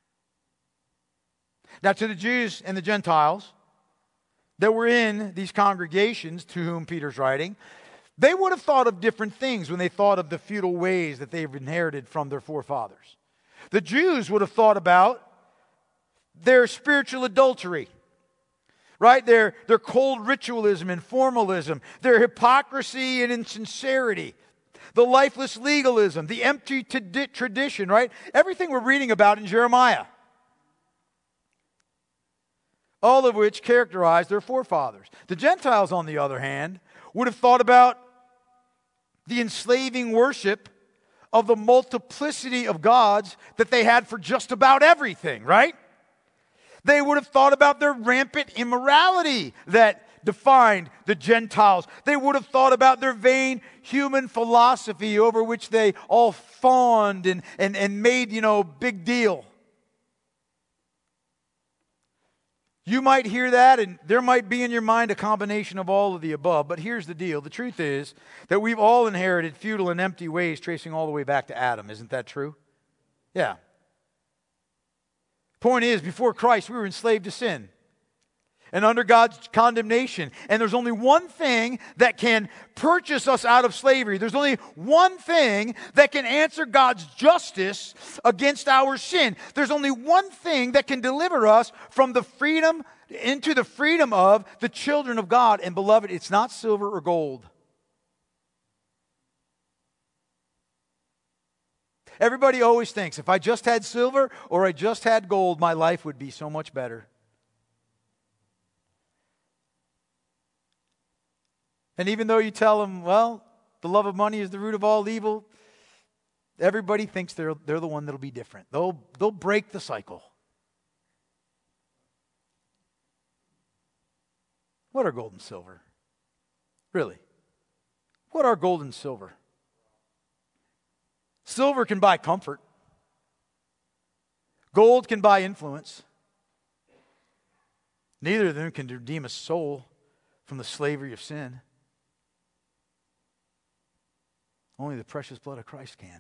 Now, to the Jews and the Gentiles that were in these congregations to whom Peter's writing, they would have thought of different things when they thought of the futile ways that they've inherited from their forefathers. The Jews would have thought about their spiritual adultery, right? Their, their cold ritualism and formalism, their hypocrisy and insincerity. the lifeless legalism, the empty t- tradition, right? Everything we're reading about in Jeremiah. All of which characterize their forefathers. The Gentiles, on the other hand, would have thought about the enslaving worship of the multiplicity of gods that they had for just about everything, right? They would have thought about their rampant immorality that defined the Gentiles. They would have thought about their vain human philosophy over which they all fawned and, and, and made, you know, big deal. You might hear that, and there might be in your mind a combination of all of the above. But here's the deal. The truth is that we've all inherited futile and empty ways tracing all the way back to Adam. Isn't that true? Yeah. Point is, before Christ, we were enslaved to sin and under God's condemnation. And there's only one thing that can purchase us out of slavery. There's only one thing that can answer God's justice against our sin. There's only one thing that can deliver us from the freedom into the freedom of the children of God. And beloved, it's not silver or gold. Everybody always thinks, if I just had silver or I just had gold, my life would be so much better. And even though you tell them, well, the love of money is the root of all evil, everybody thinks they're, they're the one that'll be different. They'll, they'll break the cycle. What are gold and silver? Really? What are gold and silver? Silver can buy comfort. Gold can buy influence. Neither of them can redeem a soul from the slavery of sin. Only the precious blood of Christ can.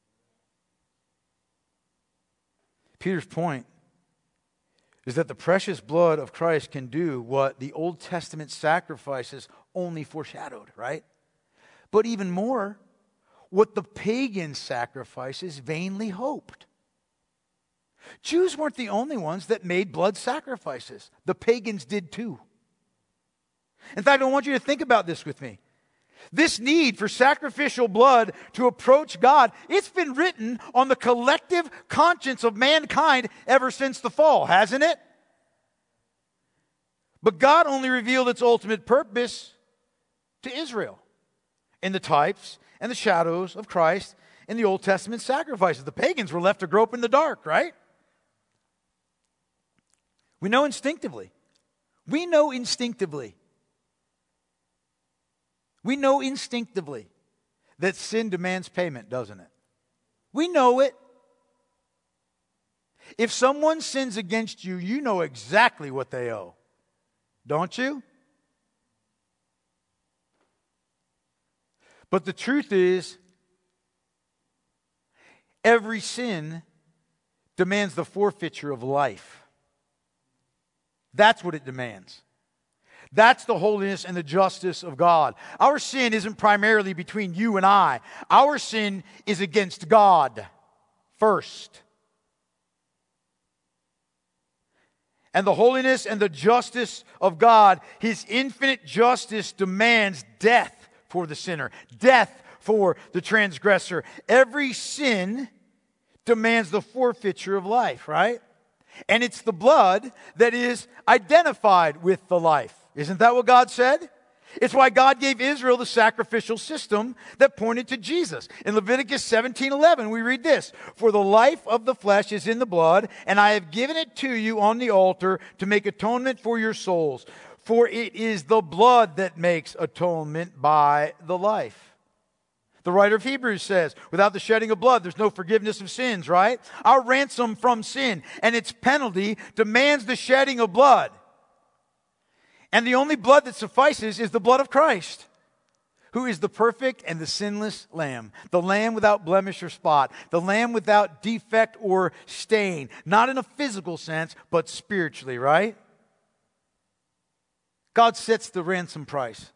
Peter's point is that the precious blood of Christ can do what the Old Testament sacrifices only foreshadowed, right? But even more, what the pagan sacrifices vainly hoped. Jews weren't the only ones that made blood sacrifices. The pagans did too. In fact, I want you to think about this with me. This need for sacrificial blood to approach God, it's been written on the collective conscience of mankind ever since the fall, hasn't it? But God only revealed its ultimate purpose to Israel in the types and the shadows of Christ in the Old Testament sacrifices. The pagans were left to grope in the dark, right? We know instinctively. We know instinctively. We know instinctively that sin demands payment, doesn't it? We know it. If someone sins against you, you know exactly what they owe. Don't you? But the truth is, every sin demands the forfeiture of life. That's what it demands. That's the holiness and the justice of God. Our sin isn't primarily between you and I. Our sin is against God first. And the holiness and the justice of God, His infinite justice demands death for the sinner, death for the transgressor. Every sin demands the forfeiture of life, right? And it's the blood that is identified with the life. Isn't that what God said? It's why God gave Israel the sacrificial system that pointed to Jesus. In Leviticus seventeen eleven, we read this: "For the life of the flesh is in the blood, and I have given it to you on the altar to make atonement for your souls. For it is the blood that makes atonement by the life." The writer of Hebrews says, without the shedding of blood, there's no forgiveness of sins, right? Our ransom from sin and its penalty demands the shedding of blood. And the only blood that suffices is the blood of Christ, who is the perfect and the sinless Lamb, the Lamb without blemish or spot, the Lamb without defect or stain, not in a physical sense, but spiritually, right? God sets the ransom price.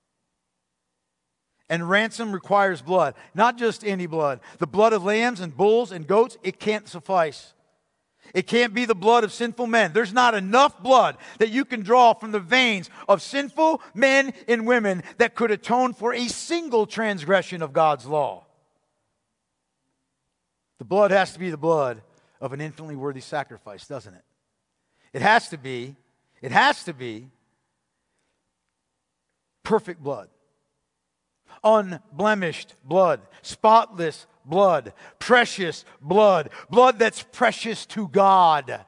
And ransom requires blood, not just any blood. The blood of lambs and bulls and goats, it can't suffice. It can't be the blood of sinful men. There's not enough blood that you can draw from the veins of sinful men and women that could atone for a single transgression of God's law. The blood has to be the blood of an infinitely worthy sacrifice, doesn't it? It has to be, it has to be perfect blood. Unblemished blood. Spotless blood. Precious blood. Blood that's precious to God.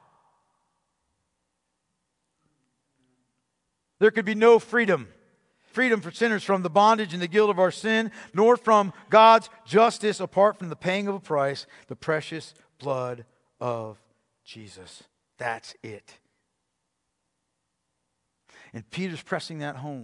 There could be no freedom. Freedom for sinners from the bondage and the guilt of our sin, nor from God's justice apart from the paying of a price, the precious blood of Jesus. That's it. And Peter's pressing that home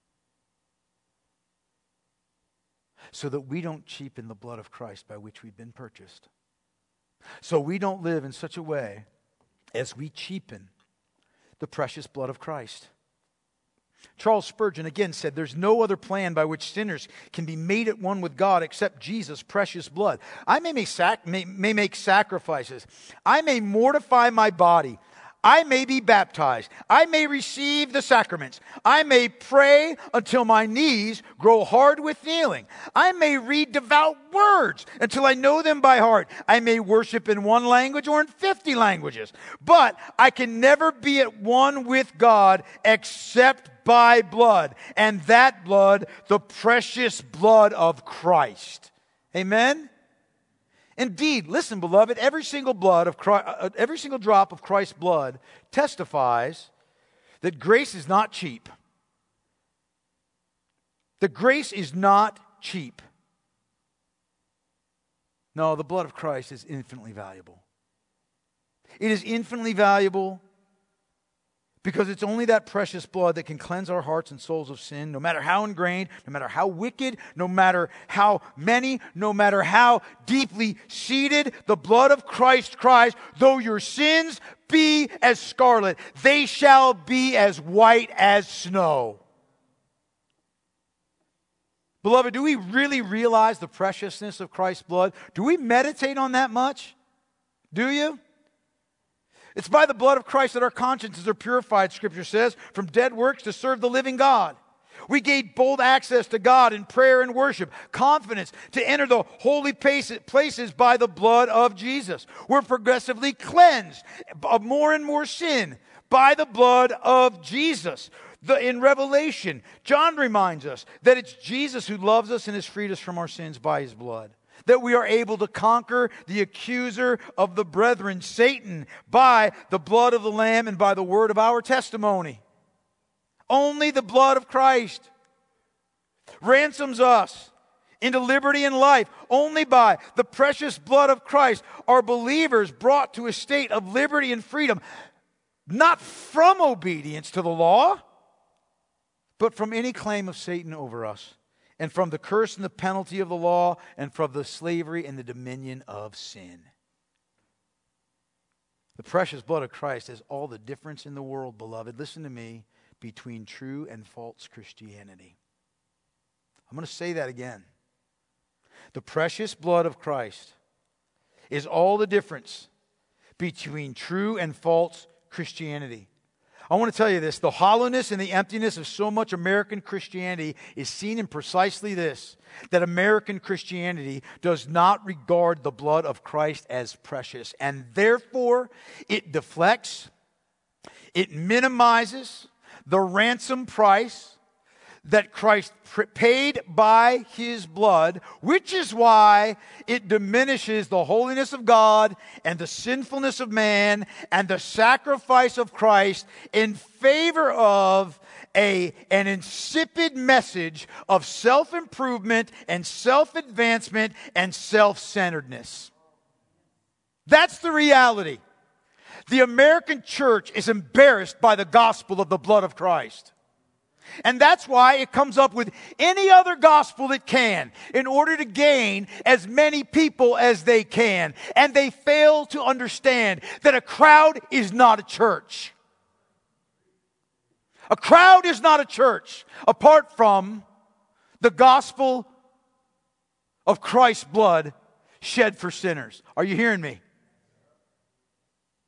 so that we don't cheapen the blood of Christ by which we've been purchased. So we don't live in such a way as we cheapen the precious blood of Christ. Charles Spurgeon again said, "There's no other plan by which sinners can be made at one with God except Jesus' precious blood. I may make, sac- may, may make sacrifices. I may mortify my body. I may be baptized. I may receive the sacraments. I may pray until my knees grow hard with kneeling. I may read devout words until I know them by heart. I may worship in one language or in fifty languages. But I can never be at one with God except by blood. And that blood, the precious blood of Christ." Amen? Indeed, listen, beloved, every single blood of Christ, uh, every single drop of Christ's blood testifies that grace is not cheap. The grace is not cheap. No, the blood of Christ is infinitely valuable. It is infinitely valuable because it's only that precious blood that can cleanse our hearts and souls of sin, no matter how ingrained, no matter how wicked, no matter how many, no matter how deeply seated. The blood of Christ cries, "Though your sins be as scarlet, they shall be as white as snow." Beloved, do we really realize the preciousness of Christ's blood? Do we meditate on that much? Do you? It's by the blood of Christ that our consciences are purified, Scripture says, from dead works to serve the living God. We gain bold access to God in prayer and worship, confidence to enter the holy places by the blood of Jesus. We're progressively cleansed of more and more sin by the blood of Jesus. The, in Revelation, John reminds us that it's Jesus who loves us and has freed us from our sins by His blood. That we are able to conquer the accuser of the brethren, Satan, by the blood of the Lamb and by the word of our testimony. Only the blood of Christ ransoms us into liberty and life. Only by the precious blood of Christ are believers brought to a state of liberty and freedom, not from obedience to the law, but from any claim of Satan over us, and from the curse and the penalty of the law, and from the slavery and the dominion of sin. The precious blood of Christ is all the difference in the world, beloved. Listen to me, between true and false Christianity. I'm going to say that again. The precious blood of Christ is all the difference between true and false Christianity. I want to tell you this. The hollowness and the emptiness of so much American Christianity is seen in precisely this, that American Christianity does not regard the blood of Christ as precious, and therefore it deflects, it minimizes the ransom price that Christ paid by His blood, which is why it diminishes the holiness of God and the sinfulness of man and the sacrifice of Christ in favor of a, an insipid message of self-improvement and self-advancement and self-centeredness. That's the reality. The American church is embarrassed by the gospel of the blood of Christ. And that's why it comes up with any other gospel it can in order to gain as many people as they can. And they fail to understand that a crowd is not a church. A crowd is not a church apart from the gospel of Christ's blood shed for sinners. Are you hearing me?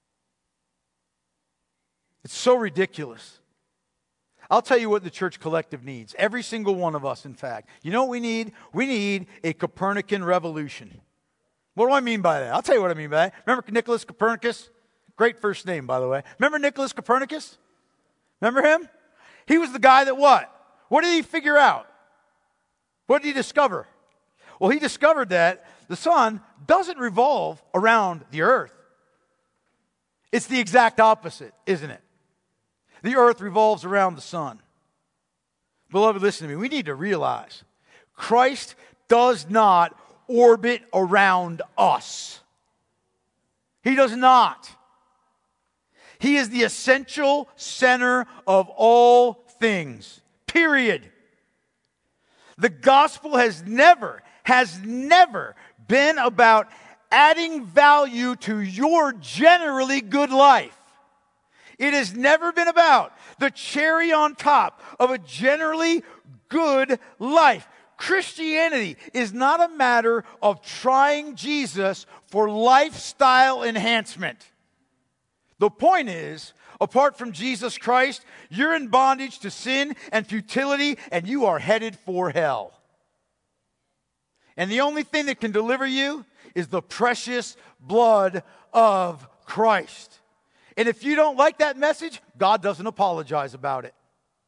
It's so ridiculous. I'll tell you what the church collective needs. Every single one of us, in fact. You know what we need? We need a Copernican revolution. What do I mean by that? I'll tell you what I mean by that. Remember Nicholas Copernicus? Great first name, by the way. Remember Nicholas Copernicus? Remember him? He was the guy that what? What did he figure out? What did he discover? Well, he discovered that the sun doesn't revolve around the earth. It's the exact opposite, isn't it? The earth revolves around the sun. Beloved, listen to me. We need to realize Christ does not orbit around us. He does not. He is the essential center of all things. Period. The gospel has never, has never been about adding value to your generally good life. It has never been about the cherry on top of a generally good life. Christianity is not a matter of trying Jesus for lifestyle enhancement. The point is, apart from Jesus Christ, you're in bondage to sin and futility, and you are headed for hell. And the only thing that can deliver you is the precious blood of Christ. And if you don't like that message, God doesn't apologize about it.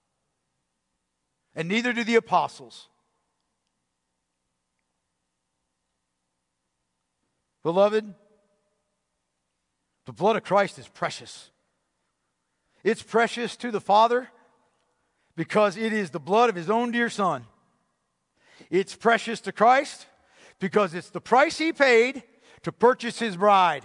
And neither do the apostles. Beloved, the blood of Christ is precious. It's precious to the Father because it is the blood of His own dear Son. It's precious to Christ because it's the price He paid to purchase His bride.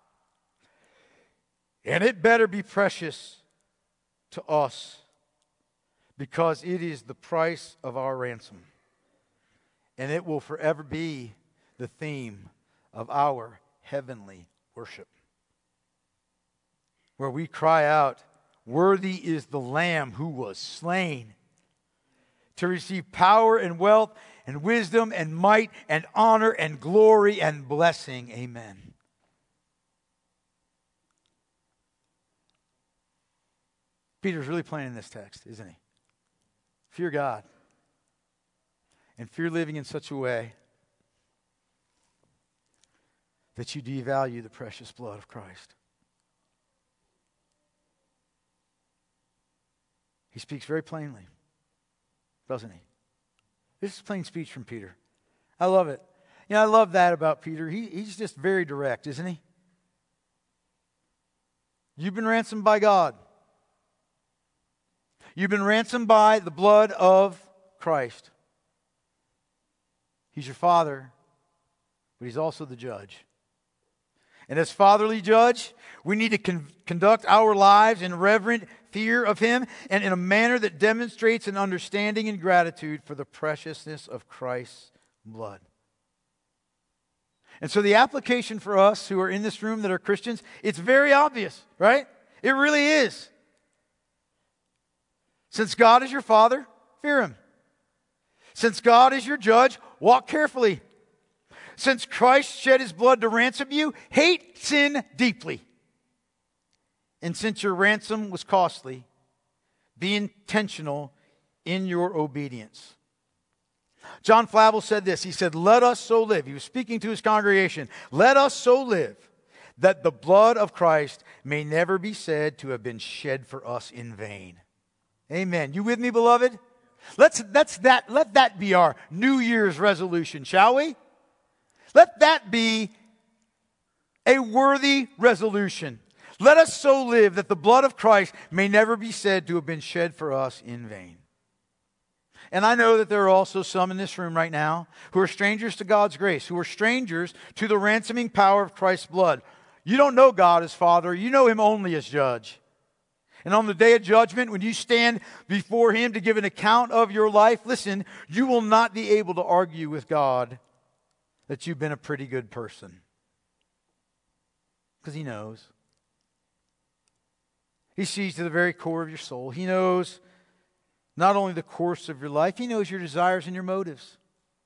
And it better be precious to us because it is the price of our ransom. And it will forever be the theme of our heavenly worship. Where we cry out, "Worthy is the Lamb who was slain to receive power and wealth and wisdom and might and honor and glory and blessing." Amen. Peter's really playing in this text, isn't he? Fear God. And fear living in such a way that you devalue the precious blood of Christ. He speaks very plainly, doesn't he? This is plain speech from Peter. I love it. You know, I love that about Peter. He, he's just very direct, isn't he? You've been ransomed by God. You've been ransomed by the blood of Christ. He's your Father, but He's also the judge. And as fatherly judge, we need to con- conduct our lives in reverent fear of Him and in a manner that demonstrates an understanding and gratitude for the preciousness of Christ's blood. And so the application for us who are in this room that are Christians, it's very obvious, right? It really is. Since God is your Father, fear Him. Since God is your judge, walk carefully. Since Christ shed His blood to ransom you, hate sin deeply. And since your ransom was costly, be intentional in your obedience. John Flavel said this. He said, "Let us so live." He was speaking to his congregation. "Let us so live that the blood of Christ may never be said to have been shed for us in vain." Amen. You with me, beloved? Let's, let's that, let that be our New Year's resolution, shall we? Let that be a worthy resolution. Let us so live that the blood of Christ may never be said to have been shed for us in vain. And I know that there are also some in this room right now who are strangers to God's grace, who are strangers to the ransoming power of Christ's blood. You don't know God as Father. You know Him only as Judge. And on the day of judgment, when you stand before Him to give an account of your life, listen, you will not be able to argue with God that you've been a pretty good person. Because He knows. He sees to the very core of your soul. He knows not only the course of your life, He knows your desires and your motives.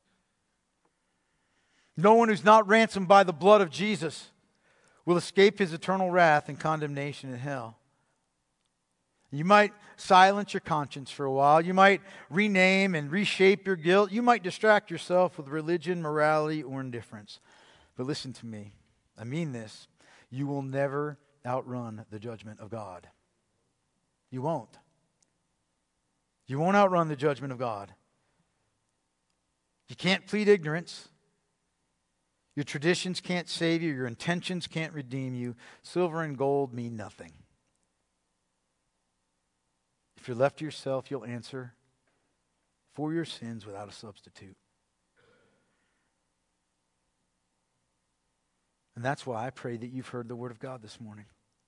No one who's not ransomed by the blood of Jesus will escape His eternal wrath and condemnation in hell. You might silence your conscience for a while. You might rename and reshape your guilt. You might distract yourself with religion, morality, or indifference. But listen to me. I mean this. You will never outrun the judgment of God. You won't. You won't outrun the judgment of God. You can't plead ignorance. Your traditions can't save you. Your intentions can't redeem you. Silver and gold mean nothing. If you're left to yourself, you'll answer for your sins without a substitute. And that's why I pray that you've heard the Word of God this morning.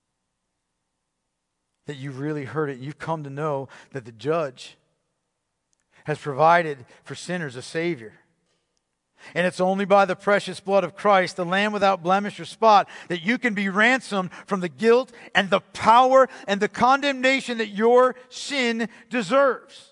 That you've really heard it. You've come to know that the judge has provided for sinners a Savior. And it's only by the precious blood of Christ, the Lamb without blemish or spot, that you can be ransomed from the guilt and the power and the condemnation that your sin deserves.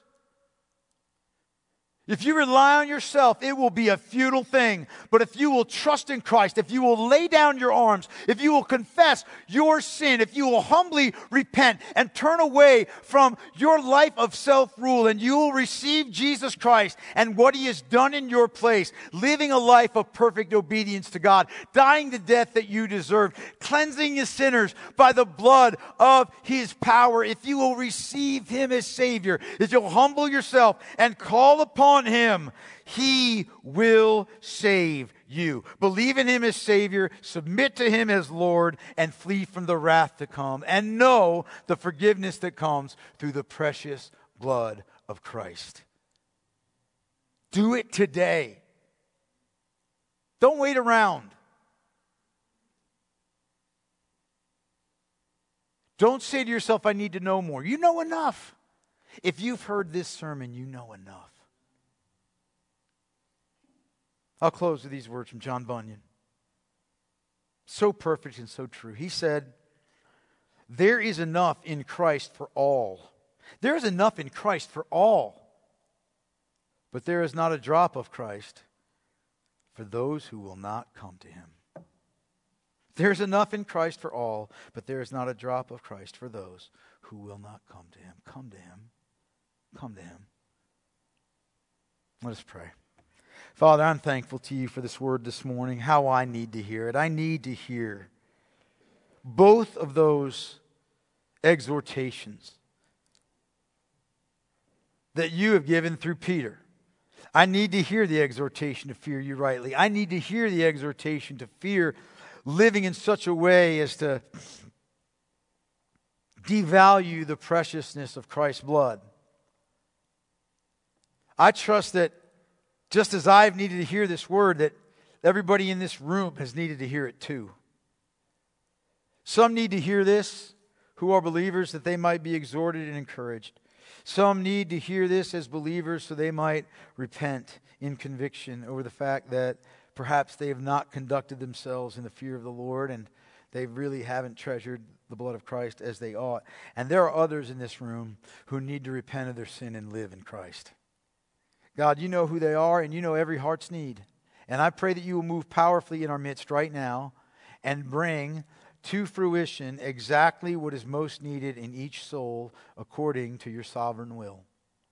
If you rely on yourself, it will be a futile thing. But if you will trust in Christ, if you will lay down your arms, if you will confess your sin, if you will humbly repent and turn away from your life of self-rule, and you will receive Jesus Christ and what He has done in your place, living a life of perfect obedience to God, dying the death that you deserved, cleansing the sinners by the blood of His power, if you will receive Him as Savior, if you'll humble yourself and call upon Him, He will save you. Believe in Him as Savior, submit to Him as Lord, and flee from the wrath to come, and know the forgiveness that comes through the precious blood of Christ. Do it today. Don't wait around. Don't say to yourself, I need to know more. You know enough. If you've heard this sermon, you know enough. I'll close with these words from John Bunyan. So perfect and so true. He said, there is enough in Christ for all. There is enough in Christ for all. But there is not a drop of Christ for those who will not come to Him. There is enough in Christ for all, but there is not a drop of Christ for those who will not come to Him. Come to Him. Come to Him. Let us pray. Father, I'm thankful to You for this word this morning, how I need to hear it. I need to hear both of those exhortations that You have given through Peter. I need to hear the exhortation to fear You rightly. I need to hear the exhortation to fear living in such a way as to devalue the preciousness of Christ's blood. I trust that just as I've needed to hear this word, that everybody in this room has needed to hear it too. Some need to hear this who are believers, that they might be exhorted and encouraged. Some need to hear this as believers so they might repent in conviction over the fact that perhaps they have not conducted themselves in the fear of the Lord, and they really haven't treasured the blood of Christ as they ought. And there are others in this room who need to repent of their sin and live in Christ. God, You know who they are, and You know every heart's need. And I pray that You will move powerfully in our midst right now and bring to fruition exactly what is most needed in each soul according to Your sovereign will.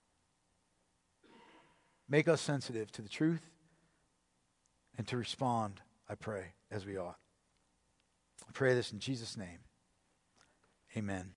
Make us sensitive to the truth and to respond, I pray, as we ought. I pray this in Jesus' name. Amen.